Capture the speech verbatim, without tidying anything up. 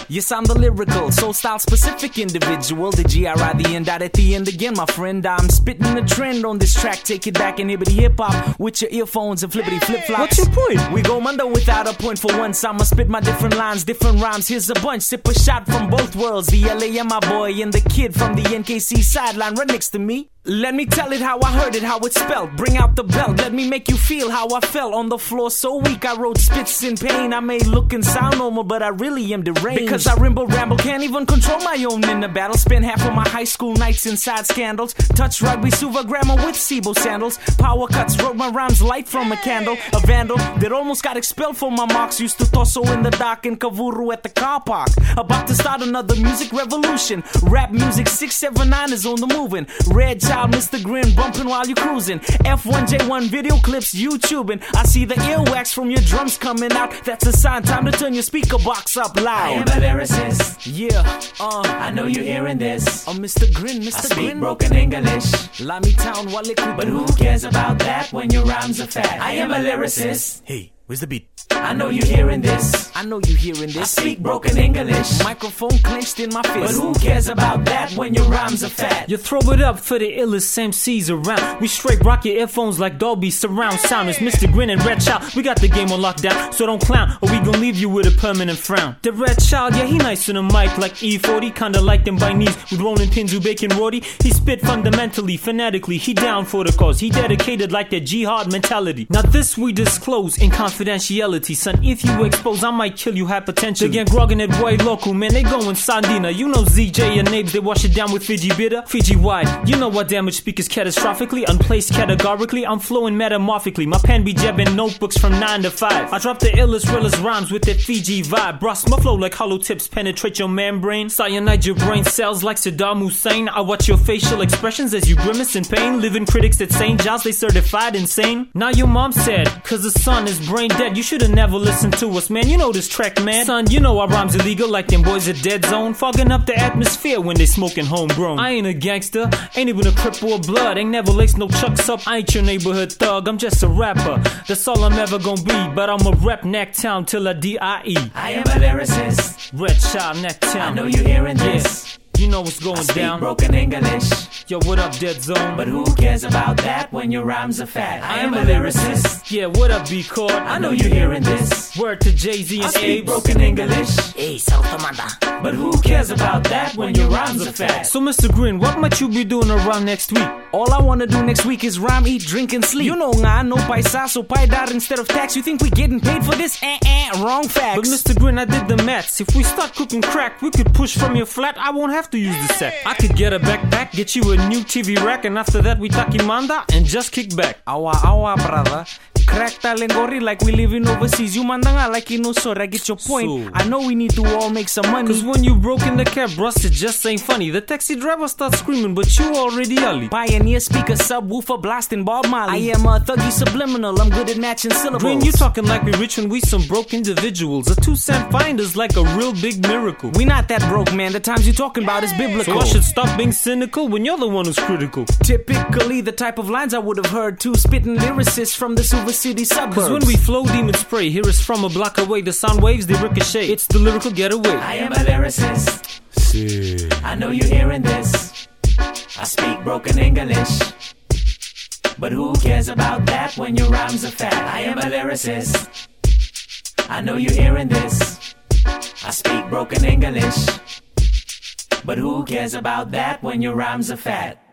Yes, I'm the lyrical, soul style specific individual. The G R I, the end out at the end again, my friend. I'm spitting the trend on this track. Take it back and hibbity hip hop with your earphones and flippity flip flops. What's your point? We go Mundo without a point for once. I'ma spit my different lines, different rhymes. Here's a bunch, sip a shot from both worlds. The L A and my boy and the kid from the N K C sideline right next to me. Let me tell it how I heard it, how it's spelled. Bring out the belt, let me make you feel how I felt. On the floor so weak, I wrote spits in pain. I may look and sound normal, but I really am deranged. Because I rimble, ramble, can't even control my own in the battle. Spend half of my high school nights inside scandals. Touch rugby, suva grammar with Sibo sandals. Power cuts, wrote my rhymes light from a candle. A vandal that almost got expelled for my marks. Used to tosso in the dark in Kavuru at the car park. About to start another music revolution. Rap music, six seven nine is on the moving. Red Child, Mister Grin, bumping while you cruising. F one J one video clips, YouTubing. I see the earwax from your drums coming out. That's a sign, time to turn your speaker box up loud. I am a lyricist. Yeah, uh, I know you're hearing this. Oh, Mister Grin, Mister I speak Grin. broken English. Lami Town, Wale Kutu. But who cares about that when your rhymes are fat? I am a lyricist. Hey, where's the beat? I know you're hearing this. I know you hearing I this. speak broken English. Microphone clenched in my But fist. who cares about that when your rhymes are fat? You throw it up for the illest M Cs around. We straight rock your earphones like Dolby surround sound. It's Mister Grin and Red Child. We got the game on lockdown, so don't clown or we gon' leave you with a permanent frown. The Red Child, yeah, he nice on the mic like E forty. Kinda like them by knees with rolling pins who bacon Roddy. He spit fundamentally, fanatically. He down for the cause. He dedicated like that jihad mentality. Now this we disclose in confidentiality, son. If you expose, I might kill you hypertension. They get grogging at white local, man, they going Sandina. You know Z J and Nabes, they wash it down with Fiji bitter. Fiji wide, you know I damage speakers catastrophically. Unplaced categorically, I'm flowing metamorphically. My pen be jabbing notebooks from nine to five. I drop the illest, realest rhymes with that Fiji vibe. Brust my flow like hollow tips penetrate your membrane. Cyanide your brain cells like Saddam Hussein. I watch your facial expressions as you grimace in pain. Living critics at Saint Giles, they certified insane. Now your mom said, cause the son is brain dead. You should've never listened to us, man. You know this track, man. Son, you know our rhymes illegal like them boys at Dead Zone. Fogging up the atmosphere when they smoking homegrown. I ain't a gangster, ain't even a crip or a blood. Ain't never laced no chucks up, I ain't your neighborhood thug. I'm just a rapper, that's all I'm ever gonna be. But I'm a rep Necktown till I D I E. I am a lyricist. Red Child, Necktown. I know you're hearing this. You know what's going I speak down. broken English. Yo, what up, Dead Zone? But who cares about that when your rhymes are fat? I am a lyricist. Yeah, what up, B Chord? I know you're hearing this. Word to Jay-Z I and speak Abe. broken English. Hey, South Amanda. But who cares about that when your rhymes are fat? So, Mister Grin, what might you be doing around next week? All I wanna do next week is rhyme, eat, drink, and sleep. You know nga, no paisa, so paidar instead of tax. You think we getting paid for this? Eh, eh, wrong facts. But Mister Grin, I did the maths. If we start cooking crack, we could push from your flat. I won't have to use the sack. I could get a backpack, get you a new T V rack, and after that we takimanda and just kick back. Awa, awa, brother. Crack talengori like we living overseas. You mandanga like you know, so I get your point. So- I know we need to all make some money. Cause when you broke in the cab, Russ, it just ain't funny. The taxi driver starts screaming, but you already early. Pioneer speaker, subwoofer, blasting Bob Marley. I am a thuggy subliminal, I'm good at matching syllables. Grin, you talking like we rich when we some broke individuals. A two cent find is like a real big miracle. We not that broke, man. The times you talking about is biblical. So I should stop being cynical when you're the one who's critical. Typically the type of lines I would have heard too. Spitting lyricists from the Silver City suburbs. Cause when we flow demon spray, hear us from a block away. The sound waves, they ricochet. It's the lyrical getaway. I am a lyricist. See. I know you're hearing this. I speak broken English. But who cares about that when your rhymes are fat? I am a lyricist. I know you're hearing this. I speak broken English. But who cares about that when your rhymes are fat?